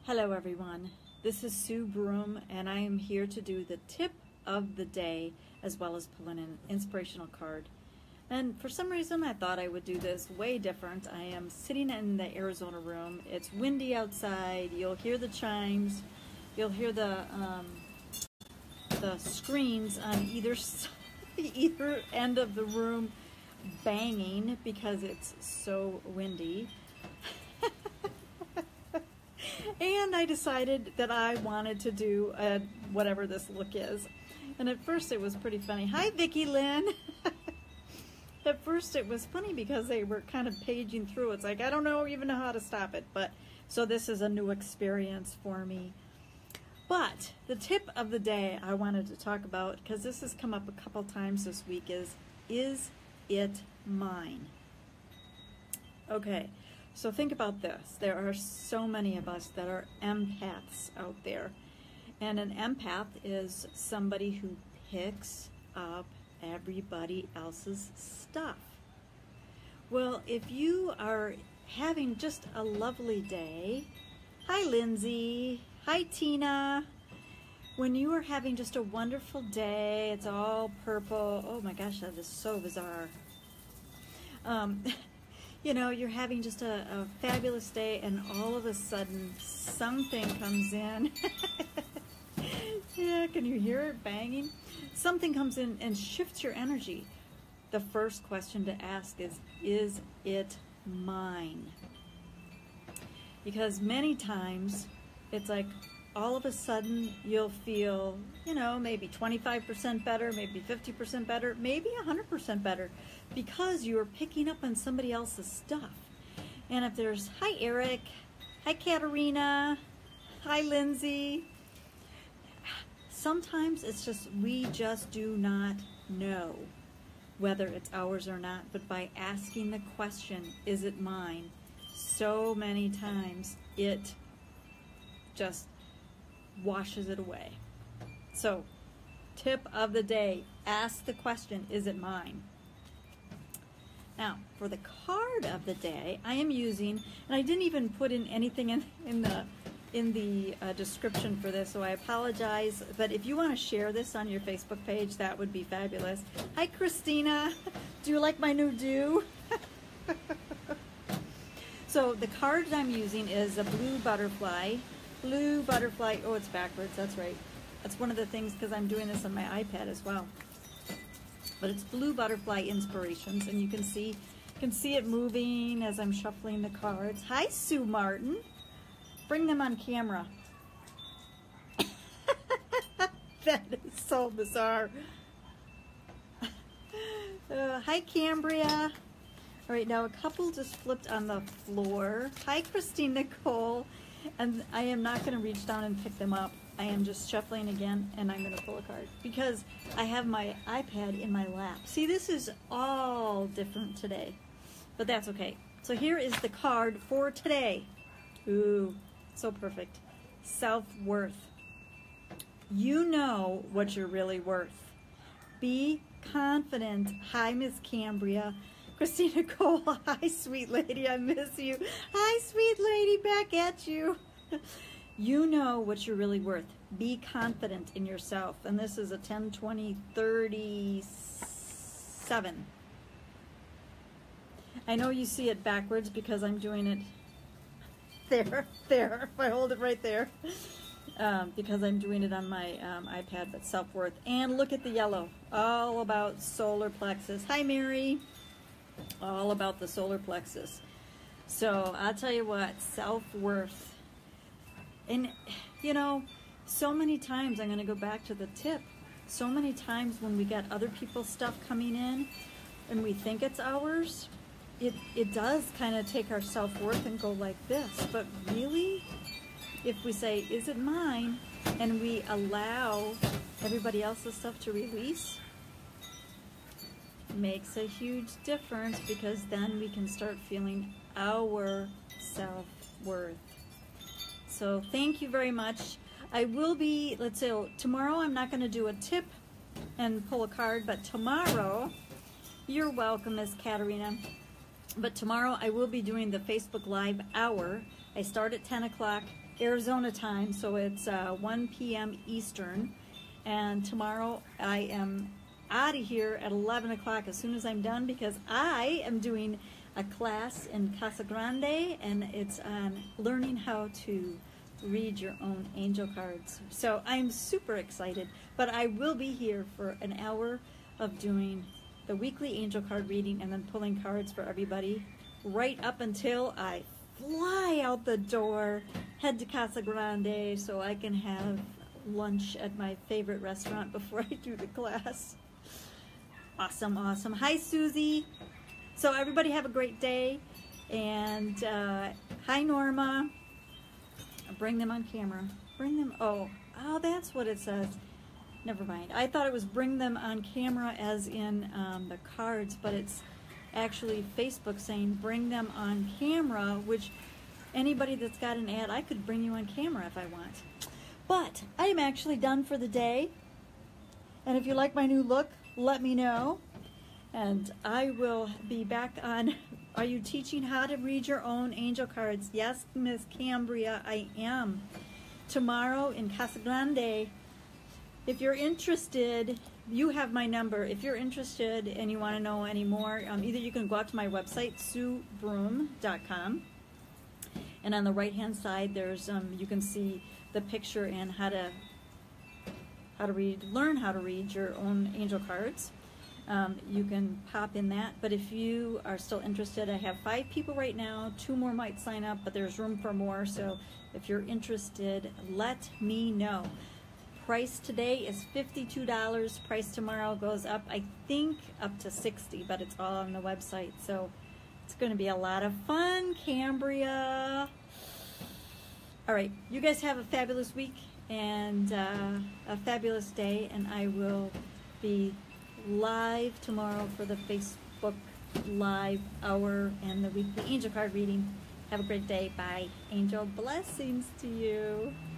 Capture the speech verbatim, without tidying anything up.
Hello everyone, this is Sue Broom and I am here to do the tip of the day as well as pull in an inspirational card. And for some reason I thought I would do this way different. I am sitting in the Arizona room. It's windy outside. You'll hear the chimes. You'll hear the um, the screens on either either end of the room banging because it's so windy. And I decided that I wanted to do a, whatever this look is. And at first it was pretty funny. Hi, Vicki Lynn. At first it was funny because they were kind of paging through. It's like, I don't know even know how to stop it. But so this is a new experience for me. But the tip of the day I wanted to talk about, because this has come up a couple times this week, is, is it mine? Okay. So think about this. There are so many of us that are empaths out there. And an empath is somebody who picks up everybody else's stuff. Well, if you are having just a lovely day, hi Lindsay, hi Tina. When you are having just a wonderful day, it's all purple. Oh my gosh, that is so bizarre. Um, You know, you're having just a, a fabulous day and all of a sudden something comes in. Yeah, can you hear it banging? Something comes in and shifts your energy. The first question to ask is, is it mine? Because many times it's like all of a sudden you'll feel, you know, maybe twenty-five percent better, maybe fifty percent better, maybe one hundred percent better, because you're picking up on somebody else's stuff. And if there's, hi Eric, hi Katerina, hi Lindsay. Sometimes it's just, we just do not know whether it's ours or not, but by asking the question, is it mine? So many times it just washes it away. So, tip of the day, ask the question, is it mine? Now, for the card of the day, I am using, and I didn't even put in anything in, in the in the uh, description for this, so I apologize, but if you want to share this on your Facebook page, that would be fabulous. Hi, Christina. Do you like my new do? So, the card I'm using is a blue butterfly. Blue butterfly, oh, it's backwards, that's right. That's one of the things, because I'm doing this on my iPad as well. But it's Blue Butterfly Inspirations, and you can see you can see it moving as I'm shuffling the cards. Hi, Sue Martin. Bring them on camera. That is so bizarre. Uh, hi, Cambria. All right, now a couple just flipped on the floor. Hi, Christine Nicole. And I am not going to reach down and pick them up. I am just shuffling again, and I'm going to pull a card because I have my iPad in my lap. See, this is all different today, but that's okay. So here is the card for today. Ooh, so perfect. Self-worth. You know what you're really worth. Be confident. Hi, Miss Cambria. Christina Cole, hi, sweet lady, I miss you. Hi, sweet lady, back at you. You know what you're really worth. Be confident in yourself. And this is a ten, twenty, thirty-seven. I know you see it backwards because I'm doing it there, there. If I hold it right there. Um, because I'm doing it on my um, iPad, but self-worth. And look at the yellow. All about solar plexus. Hi, Mary. All about the solar plexus. So I'll tell you what, self-worth. And you know, so many times, I'm going to go back to the tip, so many times when we get other people's stuff coming in and we think it's ours, it, it does kind of take our self-worth and go like this. But really, if we say, is it mine? And we allow everybody else's stuff to release, makes a huge difference, because then we can start feeling our self-worth. So thank you very much. I will be, let's say, tomorrow I'm not going to do a tip and pull a card, but tomorrow, you're welcome, Miss Katerina. But tomorrow I will be doing the Facebook Live hour. I start at ten o'clock Arizona time, so it's uh, one p m Eastern. And tomorrow I am out of here at eleven o'clock as soon as I'm done, because I am doing a class in Casa Grande, and it's on learning how to read your own angel cards. So I'm super excited, but I will be here for an hour of doing the weekly angel card reading and then pulling cards for everybody right up until I fly out the door, head to Casa Grande so I can have lunch at my favorite restaurant before I do the class. Awesome, awesome. Hi, Susie. So everybody have a great day. And uh, hi, Norma. Bring them on camera. Bring them, oh, oh, that's what it says. Never mind. I thought it was bring them on camera as in um, the cards, but it's actually Facebook saying bring them on camera, which anybody that's got an ad, I could bring you on camera if I want. But I am actually done for the day. And if you like my new look, let me know. And I will be back on, are you teaching how to read your own angel cards? Yes, Miss Cambria, I am. Tomorrow in Casa Grande. If you're interested, you have my number. If you're interested and you want to know any more, um, either you can go out to my website, sue broom dot com. And on the right-hand side, there's um, you can see the picture and how to how to read, learn how to read your own angel cards. Um, you can pop in that. But if you are still interested, I have five people right now. Two more might sign up, but there's room for more. So if you're interested, let me know. Price today is fifty-two dollars. Price tomorrow goes up, I think, up to sixty dollars, but it's all on the website. So it's going to be a lot of fun, Cambria. All right, you guys have a fabulous week and uh, a fabulous day, and I will be live tomorrow for the Facebook Live hour and the weekly angel card reading. Have a great day. Bye. Angel blessings to you.